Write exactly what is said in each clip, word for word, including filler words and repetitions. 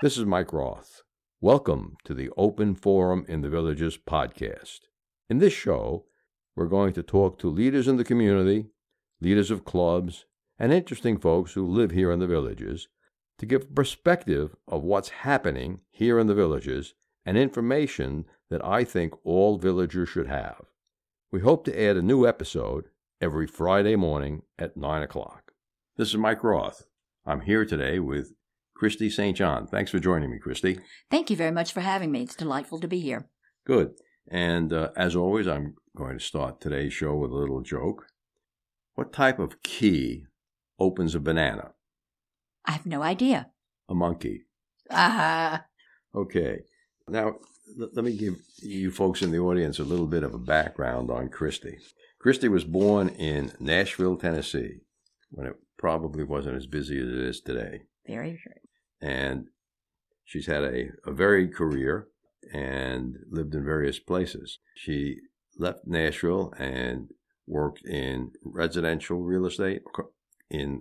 This is Mike Roth. Welcome to the Open Forum in the Villages podcast. In this show, we're going to talk to leaders in the community, leaders of clubs, and interesting folks who live here in the villages to give a perspective of what's happening here in the villages and information that I think all villagers should have. We hope to add a new episode every Friday morning at nine o'clock. This is Mike Roth. I'm here today with Christy Saint John. Thanks for joining me, Christy. Thank you very much for having me. It's delightful to be here. Good. And uh, as always, I'm going to start today's show with a little joke. What type of key opens a banana? I have no idea. A monkey. Ah. Uh, okay. Now, l- let me give you folks in the audience a little bit of a background on Christy. Christy was born in Nashville, Tennessee, when it probably wasn't as busy as it is today. Very true. And she's had a, a varied career and lived in various places. She left Nashville and worked in residential real estate in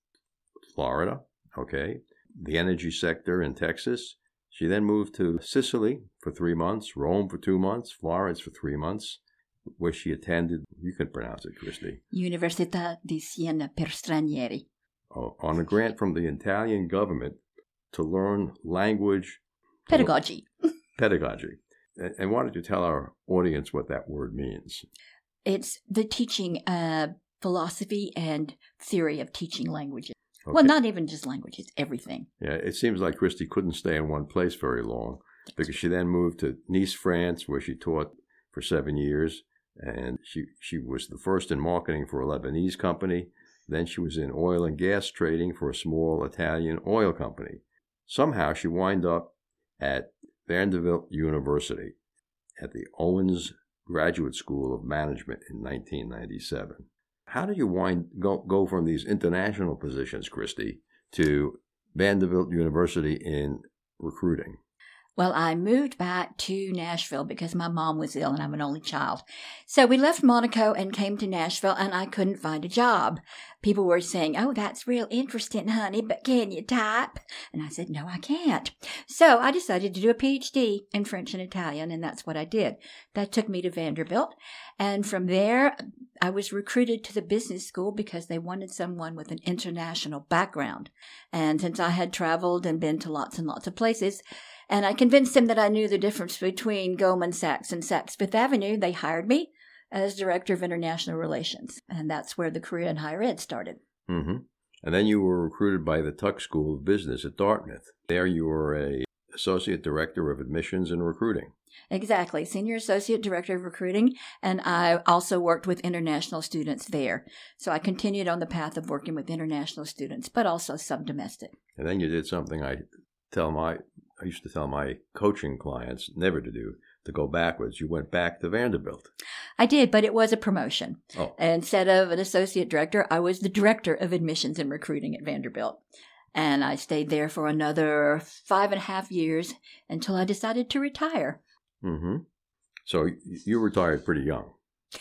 Florida, okay, the energy sector in Texas. She then moved to Sicily for three months, Rome for two months, Florence for three months, where she attended, you can pronounce it, Christy. Università di Siena per Stranieri. Oh, on a grant from the Italian government to learn language. Pedagogy. Pedagogy. And, and why don't you tell our audience what that word means? It's the teaching uh, philosophy and theory of teaching languages. Okay. Well, not even just languages, everything. Yeah, it seems like Christy couldn't stay in one place very long because she then moved to Nice, France, where she taught for seven years. And she, she was the first in marketing for a Lebanese company. Then she was in oil and gas trading for a small Italian oil company. Somehow she wound up at Vanderbilt University at the Owens Graduate School of Management in nineteen ninety-seven. How do you wind go, go from these international positions, Christy, to Vanderbilt University in recruiting? Well, I moved back to Nashville because my mom was ill and I'm an only child. So we left Monaco and came to Nashville and I couldn't find a job. People were saying, oh, that's real interesting, honey, but can you type? And I said, no, I can't. So I decided to do a P H D in French and Italian, and that's what I did. That took me to Vanderbilt. And from there, I was recruited to the business school because they wanted someone with an international background. And since I had traveled and been to lots and lots of places, and I convinced them that I knew the difference between Goldman Sachs and Saks Fifth Avenue, they hired me as Director of International Relations. And that's where the career in higher ed started. Mm-hmm. And then you were recruited by the Tuck School of Business at Dartmouth. There you were a Associate Director of Admissions and Recruiting. Exactly. Senior Associate Director of Recruiting. And I also worked with international students there. So I continued on the path of working with international students, but also some domestic. And then you did something I tell my... I used to tell my coaching clients never to do, to go backwards. You went back to Vanderbilt. I did, but it was a promotion. Oh. Instead of an associate director, I was the director of admissions and recruiting at Vanderbilt. And I stayed there for another five and a half years until I decided to retire. Mm-hmm. So you retired pretty young.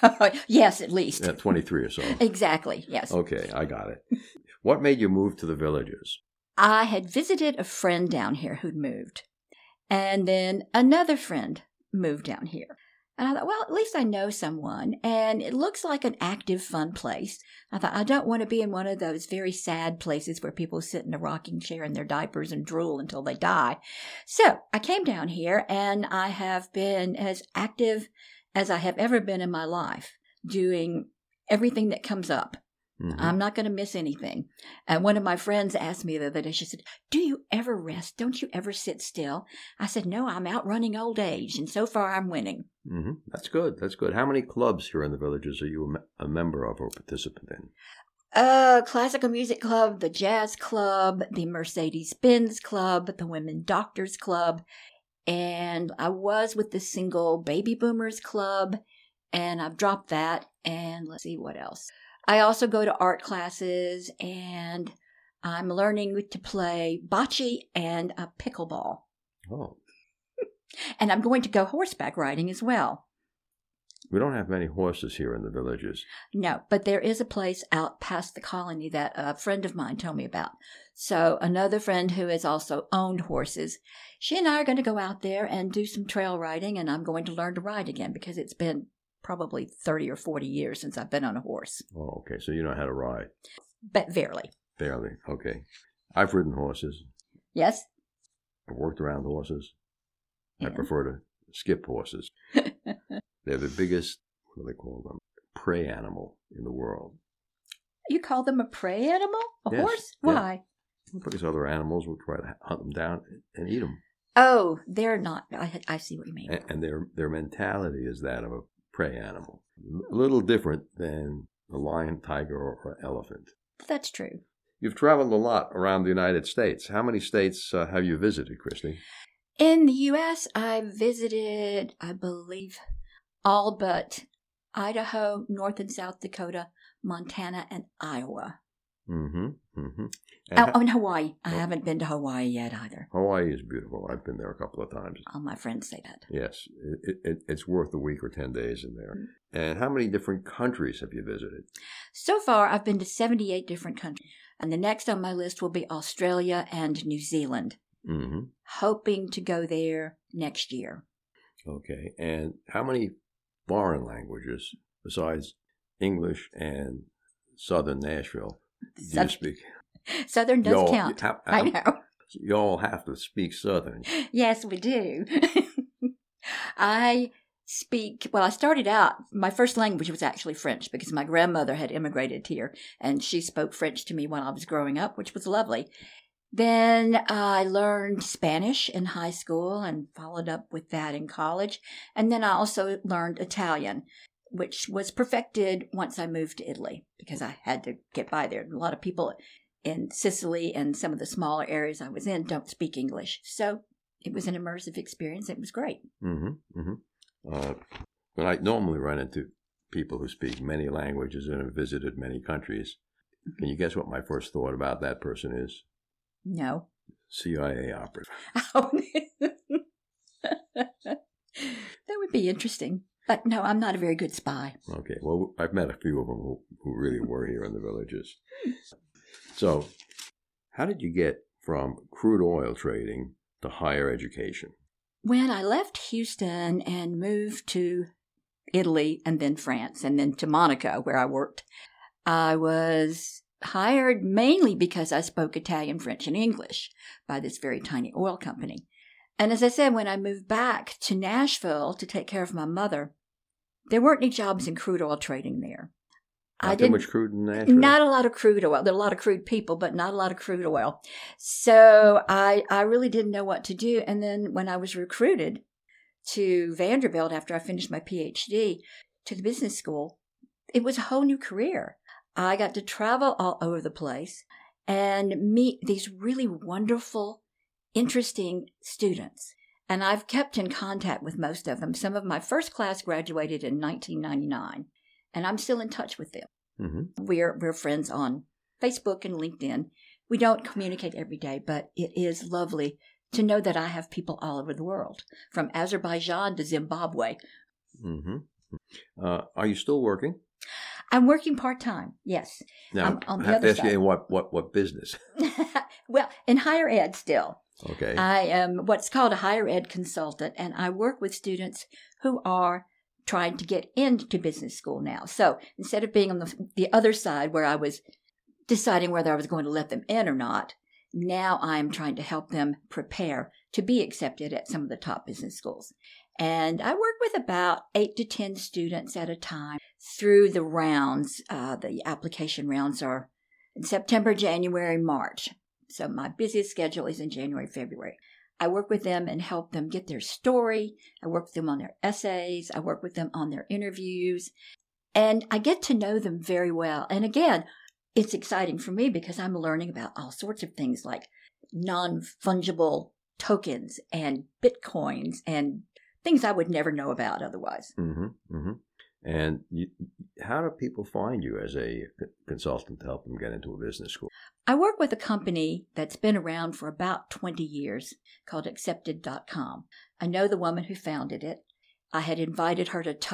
Yes, at least. At twenty-three or so. Exactly, yes. Okay, I got it. What made you move to the villages? I had visited a friend down here who'd moved. And then another friend moved down here. And I thought, well, at least I know someone. And it looks like an active, fun place. I thought, I don't want to be in one of those very sad places where people sit in a rocking chair in their diapers and drool until they die. So I came down here and I have been as active as I have ever been in my life, doing everything that comes up. Mm-hmm. I'm not going to miss anything. And one of my friends asked me the other day, she said, do you ever rest? Don't you ever sit still? I said, no, I'm outrunning old age. And so far I'm winning. Mm-hmm. That's good. That's good. How many clubs here in the villages are you a member of or participant in? Uh, Classical Music Club, the Jazz Club, the Mercedes-Benz Club, the Women Doctors Club. And I was with the Single Baby Boomers Club. And I've dropped that. And let's see what else. I also go to art classes, and I'm learning to play bocce and a pickleball. Oh. And I'm going to go horseback riding as well. We don't have many horses here in the villages. No, but there is a place out past the colony that a friend of mine told me about. So another friend who has also owned horses, she and I are going to go out there and do some trail riding, and I'm going to learn to ride again because it's been probably thirty or forty years since I've been on a horse. Oh, okay. So you know how to ride. But barely. Barely. Okay. I've ridden horses. Yes? I've worked around horses. Yeah. I prefer to skip horses. They're the biggest, what do they call them, prey animal in the world. You call them a prey animal? A Yes. horse? Yeah. Why? Because other animals will try to hunt them down and eat them. Oh, they're not. I, I see what you mean. And, and their, their mentality is that of a prey animal. A little different than a lion, tiger, or, or elephant. That's true. You've traveled a lot around the United States. How many states uh, have you visited, Christy? In the U S, I visited, I believe, all but Idaho, North and South Dakota, Montana, and Iowa. Mm-hmm. Mm-hmm. Oh, oh, and Hawaii. I Oh. haven't been to Hawaii yet either. Hawaii is beautiful. I've been there a couple of times. All my friends say that. Yes, it, it, it's worth a week or ten days in there. And how many different countries have you visited? So far, I've been to seventy-eight different countries. And the next on my list will be Australia and New Zealand. Mm-hmm. Hoping to go there next year. Okay. And how many foreign languages besides English and Southern Nashville do you South- speak? Southern does Y'all- count. how- I how- know. You all have to speak Southern. Yes, we do. I speak, well, I started out, my first language was actually French because my grandmother had immigrated here and she spoke French to me when I was growing up, which was lovely. Then I learned Spanish in high school and followed up with that in college. And then I also learned Italian, which was perfected once I moved to Italy because I had to get by there. A lot of people in Sicily and some of the smaller areas I was in don't speak English. So it was an immersive experience. It was great. Mm-hmm. Mm-hmm. Uh, but I normally run into people who speak many languages and have visited many countries. Can you guess what my first thought about that person is? No. C I A operative. Oh. That would be interesting. But no, I'm not a very good spy. Okay, well, I've met a few of them who, who really were here in the villages. So, how did you get from crude oil trading to higher education? When I left Houston and moved to Italy and then France and then to Monaco, where I worked, I was hired mainly because I spoke Italian, French, and English by this very tiny oil company. And as I said, when I moved back to Nashville to take care of my mother, there weren't any jobs in crude oil trading there. Not I too didn't, much crude in Nashville? Not a lot of crude oil. There are a lot of crude people, but not a lot of crude oil. So I, I really didn't know what to do. And then when I was recruited to Vanderbilt after I finished my P H D to the business school, it was a whole new career. I got to travel all over the place and meet these really wonderful, interesting students. And I've kept in contact with most of them. Some of my first class graduated in nineteen ninety-nine, and I'm still in touch with them. Mm-hmm. We're we're friends on Facebook and LinkedIn. We don't communicate every day, but it is lovely to know that I have people all over the world, from Azerbaijan to Zimbabwe. Mm-hmm. Uh, are you still working? I'm working part-time, yes. Now, I'm on the I have other to ask side. you what, what, what business? Well, in higher ed still. Okay. I am what's called a higher ed consultant, and I work with students who are trying to get into business school now. So instead of being on the, the other side where I was deciding whether I was going to let them in or not, now I'm trying to help them prepare to be accepted at some of the top business schools. And I work with about eight to ten students at a time through the rounds. Uh, the application rounds are in September, January, March. So my busiest schedule is in January, February. I work with them and help them get their story. I work with them on their essays. I work with them on their interviews. And I get to know them very well. And again, it's exciting for me because I'm learning about all sorts of things like non-fungible tokens and bitcoins and things I would never know about otherwise. Mm-hmm. Mm-hmm. And you, how do people find you as a consultant to help them get into a business school? I work with a company that's been around for about twenty years called accepted dot com. I know the woman who founded it. I had invited her to talk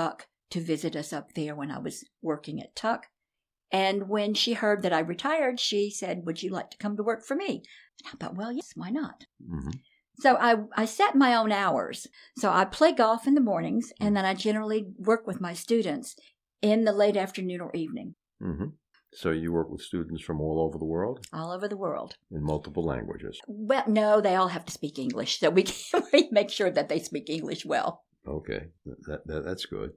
to visit us up there when I was working at Tuck. And when she heard that I retired, she said, would you like to come to work for me? And I thought, well, yes, why not? Mm-hmm. So I, I set my own hours. So I play golf in the mornings, and then I generally work with my students in the late afternoon or evening. Mm-hmm. So you work with students from all over the world? All over the world. In multiple languages? Well, no, they all have to speak English. So we, can, we make sure that they speak English well. Okay, that, that that's good.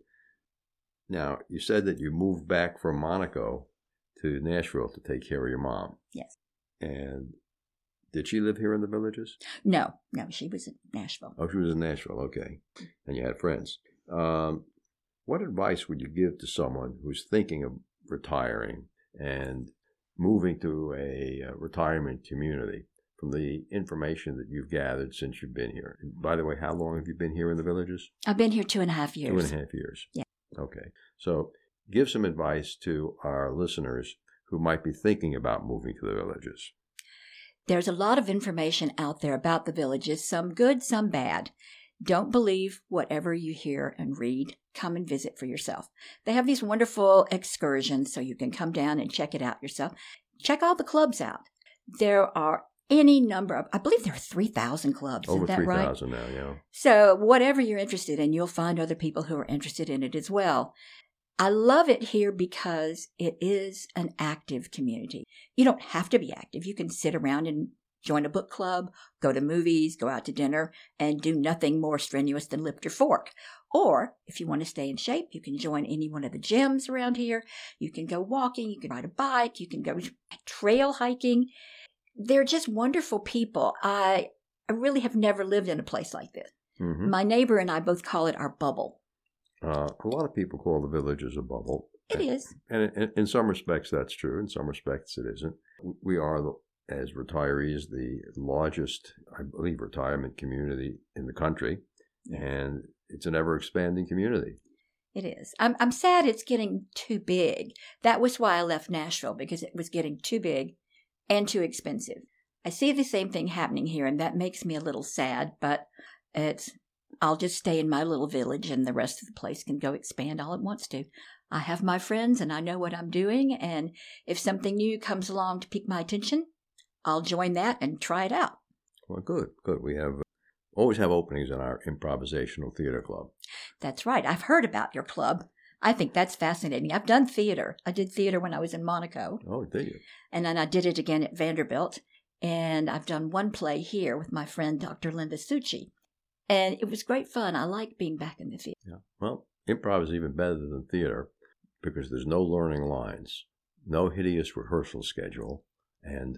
Now, you said that you moved back from Monaco to Nashville to take care of your mom. Yes. And did she live here in the Villages? No, no, she was in Nashville. Oh, she was in Nashville, okay. And you had friends. Um, what advice would you give to someone who's thinking of retiring and moving to a uh, retirement community from the information that you've gathered since you've been here? By the way, how long have you been here in the Villages? I've been here two and a half years. Two and a half years. Yeah. Okay. So give some advice to our listeners who might be thinking about moving to the Villages. There's a lot of information out there about the Villages, some good, some bad. Don't believe whatever you hear and read. Come and visit for yourself. They have these wonderful excursions so you can come down and check it out yourself. Check all the clubs out. There are any number of, I believe there are three thousand clubs. Over Isn't that right? three thousand now, yeah. So whatever you're interested in, you'll find other people who are interested in it as well. I love it here because it is an active community. You don't have to be active. You can sit around and join a book club, go to movies, go out to dinner, and do nothing more strenuous than lift your fork. Or if you want to stay in shape, you can join any one of the gyms around here. You can go walking, you can ride a bike, you can go trail hiking. They're just wonderful people. I, I really have never lived in a place like this. Mm-hmm. My neighbor and I both call it our bubble. Uh, a lot of people call the Villages a bubble. It and, is. And in, in some respects, that's true. In some respects, it isn't. We are, the, as retirees, the largest, I believe, retirement community in the country. Yeah. And it's an ever-expanding community. It is. I'm, I'm sad it's getting too big. That was why I left Nashville, because it was getting too big and too expensive. I see the same thing happening here, and that makes me a little sad, but it's, I'll just stay in my little village, and the rest of the place can go expand all it wants to. I have my friends, and I know what I'm doing, and if something new comes along to pique my attention, I'll join that and try it out. Well, good, good. We have always have openings in our improvisational theater club. That's right. I've heard about your club. I think that's fascinating. I've done theater. I did theater when I was in Monaco. Oh, did you? And then I did it again at Vanderbilt. And I've done one play here with my friend, Doctor Linda Succi. And it was great fun. I like being back in the theater. Yeah. Well, improv is even better than theater because there's no learning lines, no hideous rehearsal schedule, and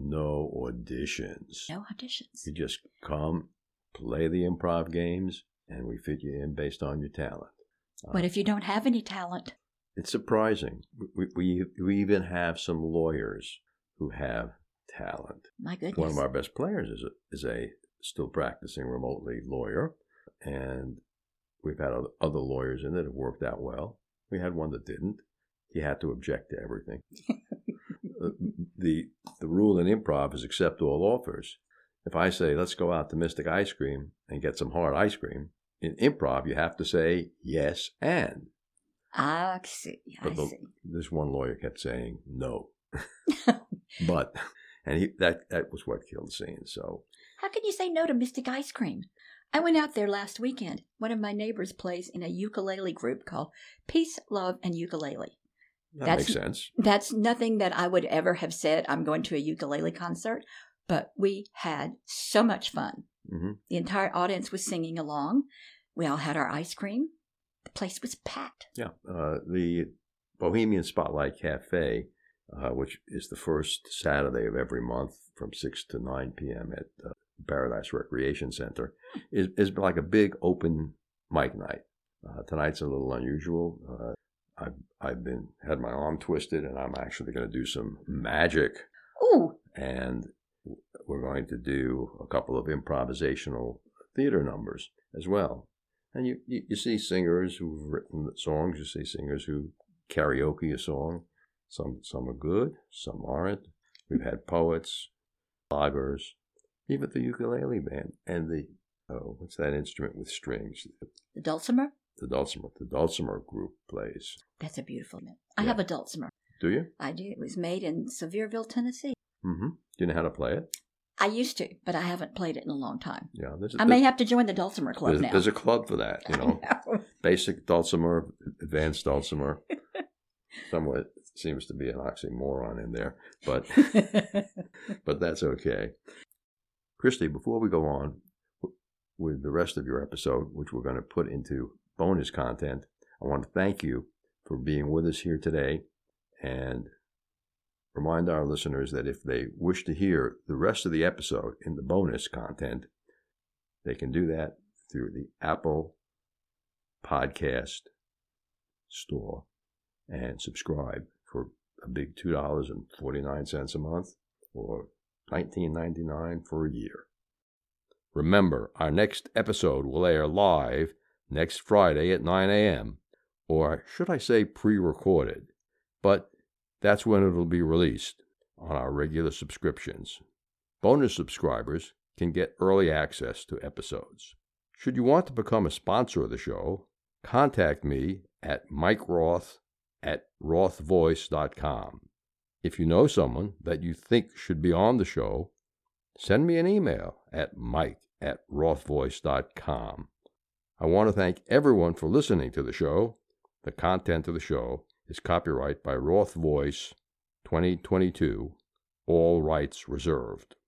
no auditions. No auditions. You just come, play the improv games, and we fit you in based on your talent. What uh, if you don't have any talent? It's surprising. We, we we even have some lawyers who have talent. My goodness. One of our best players is a, is a still practicing remotely lawyer, and we've had other, other lawyers in it that have worked out well. We had one that didn't. He had to object to everything. the The rule in improv is accept all offers. If I say, let's go out to Mystic Ice Cream and get some hard ice cream, in improv, you have to say yes and. I see. I but the, see. This one lawyer kept saying no. but, and he, that, that was what killed the scene. So, how can you say no to Mystic Ice Cream? I went out there last weekend. One of my neighbors plays in a ukulele group called Peace, Love, and Ukulele. That that's, makes sense. That's nothing that I would ever have said, I'm going to a ukulele concert. But we had so much fun. Mm-hmm. The entire audience was singing along. We all had our ice cream. The place was packed. Yeah. Uh, the Bohemian Spotlight Cafe, uh, which is the first Saturday of every month from six to nine p.m. at uh, Paradise Recreation Center, is, is like a big open mic night. Uh, tonight's a little unusual. Uh, I've, I've been had my arm twisted, and I'm actually going to do some magic. Ooh. And we're going to do a couple of improvisational theater numbers as well. And you, you, you see singers who've written songs. You see singers who karaoke a song. Some some are good, some aren't. We've had poets, bloggers, even the ukulele band. And the, oh, what's that instrument with strings? The dulcimer? the Dulcimer. The Dulcimer Group plays. That's a beautiful name. I Yeah. have a Dulcimer. Do you? I do. It was made in Sevierville, Tennessee. Mm-hmm. Do you know how to play it? I used to, but I haven't played it in a long time. Yeah. There's a, I may have to join the Dulcimer Club there's, now. there's a club for that, you know. know. Basic Dulcimer, advanced Dulcimer. Somewhat seems to be an oxymoron in there, but but that's okay. Christy, before we go on with the rest of your episode, which we're going to put into bonus content, I want to thank you for being with us here today and remind our listeners that if they wish to hear the rest of the episode in the bonus content, they can do that through the Apple Podcast Store and subscribe for a big two dollars and forty-nine cents a month or nineteen ninety-nine for a year. Remember, our next episode will air live next Friday at nine a.m., or should I say pre-recorded, but that's when it'll be released on our regular subscriptions. Bonus subscribers can get early access to episodes. Should you want to become a sponsor of the show, contact me at Mike Roth at roth voice dot com. If you know someone that you think should be on the show, send me an email at mike at roth voice dot com. I want to thank everyone for listening to the show. The content of the show is copyright by Roth Voice twenty twenty-two, all rights reserved.